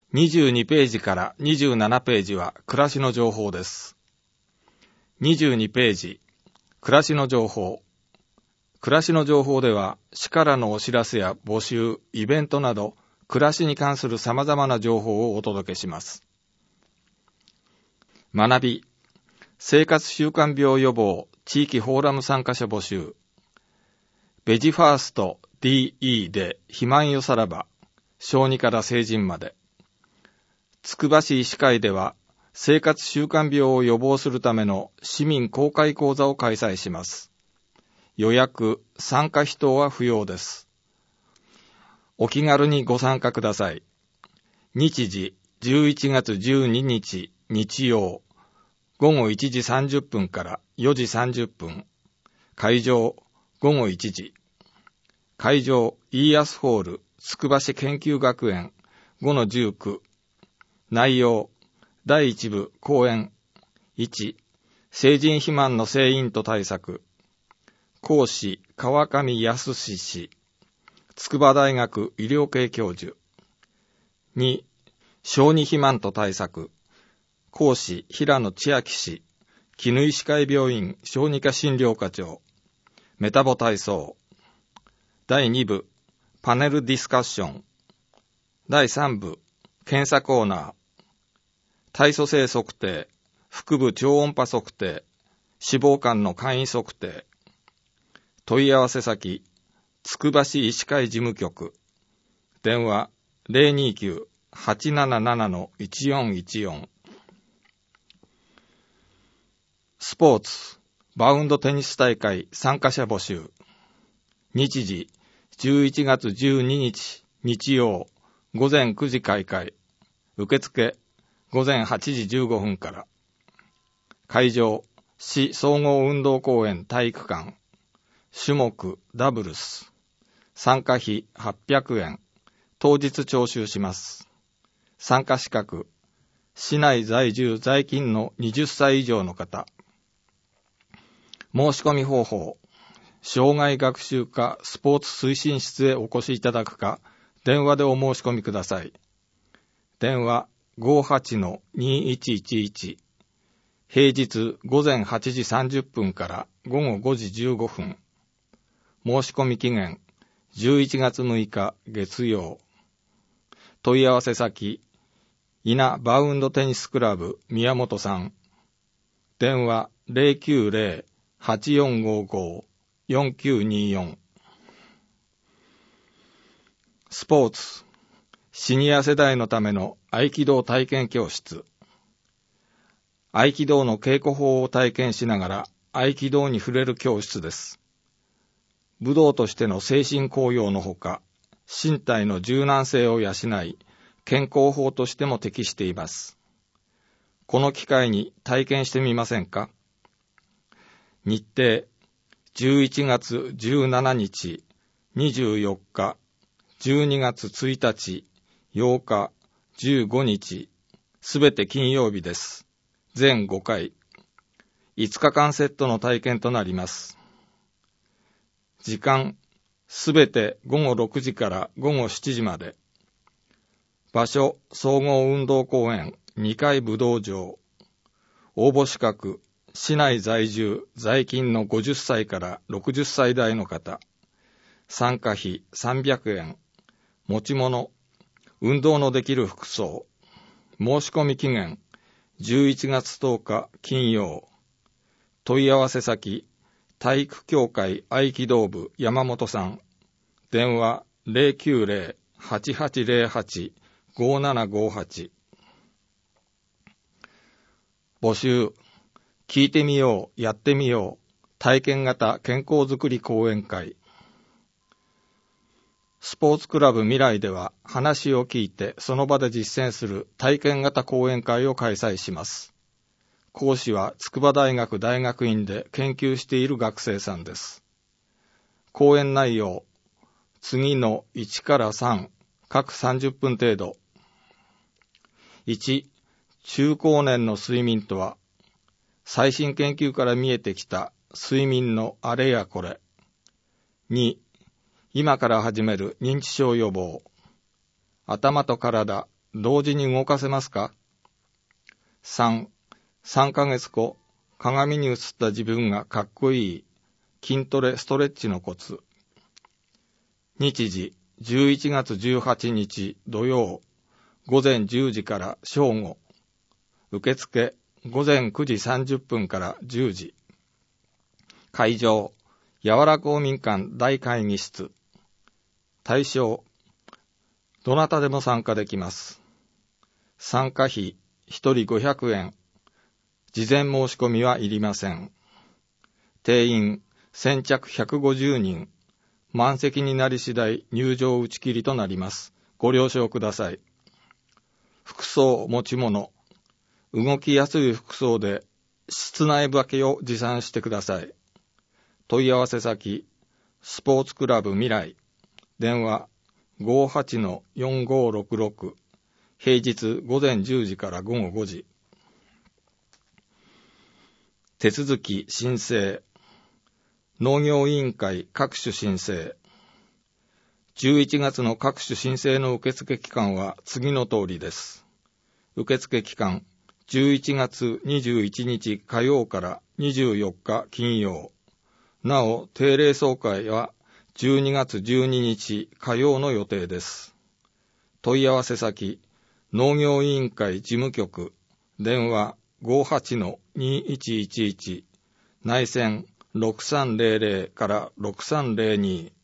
22ページから27ページは暮らしの情報です。22ページ、暮らしの情報。暮らしの情報では、市からのお知らせや募集、イベントなど、暮らしに関する様々な情報をお届けします。学び、生活習慣病予防、地域フォーラム参加者募集。ベジファースト DE で肥満よさらば、小児から成人まで。つくば市医師会では、生活習慣病を予防するための市民公開講座を開催します。予約、参加費等は不要です。お気軽にご参加ください。日時、11月12日日曜、午後1時30分から4時30分。会場、午後1時。会場、イーアスホール、つくば市研究学園、5-19。内容、第1部、講演。1、成人肥満の成因と対策。講師、川上康氏。筑波大学医療系教授。2、小児肥満と対策。講師、平野千秋氏。絹医師会病院小児科診療科長。メタボ体操。第2部、パネルディスカッション。第3部、検査コーナー。体組成測定、腹部超音波測定、脂肪肝の簡易測定。問い合わせ先、つくば市医師会事務局。電話 029-877-1414。スポーツ、バウンドテニス大会参加者募集。日時、11月12日日曜、午前9時開会。受付、午前8時15分から。会場、市総合運動公園体育館。種目、ダブルス。参加費800円。当日徴収します。参加資格、市内在住在勤の20歳以上の方。申し込み方法、障害学習課スポーツ推進室へお越しいただくか、電話でお申し込みください。電話 58-2111。平日午前8時30分から午後5時15分。申し込み期限11月6日月曜。問い合わせ先、伊那バウンドテニスクラブ宮本さん。電話 090-8455-4924。スポーツ、シニア世代のための合気道体験教室。合気道の稽古法を体験しながら合気道に触れる教室です。武道としての精神高揚のほか、身体の柔軟性を養い、健康法としても適しています。この機会に体験してみませんか？日程、11月17日、24日、12月1日、8日、15日、すべて金曜日です。全5回、5日間セットの体験となります。時間、すべて午後6時から午後7時まで。場所、総合運動公園2階武道場。応募資格、市内在住、在勤の50歳から60歳代の方。参加費300円。持ち物、運動のできる服装。申し込み期限、11月10日金曜。問い合わせ先、体育協会合気道部山本さん。電話 090-8808-5758。募集、聞いてみよう、やってみよう。体験型健康づくり講演会。スポーツクラブ未来では話を聞いてその場で実践する体験型講演会を開催します。講師は筑波大学大学院で研究している学生さんです。講演内容、次の1から3、各30分程度。1、中高年の睡眠とは、最新研究から見えてきた睡眠のあれやこれ。2、今から始める認知症予防。頭と体、 同時に動かせますか？ 3、3ヶ月後、鏡に映った自分がかっこいい筋トレストレッチのコツ。日時、11月18日土曜、午前10時から正午。受付、午前9時30分から10時。会場、やわら公民館大会議室。対象、どなたでも参加できます。参加費、1人500円。事前申し込みはいりません。定員、先着150人。満席になり次第入場打ち切りとなります。ご了承ください。服装、持ち物。動きやすい服装で室内履きを持参してください。問い合わせ先、スポーツクラブ未来。電話 58-4566。平日午前10時から午後5時。手続き申請。農業委員会各種申請。11月の各種申請の受付期間は次の通りです。受付期間、11月21日火曜から24日金曜。なお、定例総会は12月12日火曜の予定です。問い合わせ先、農業委員会事務局、電話 58-2111、内線6300から6302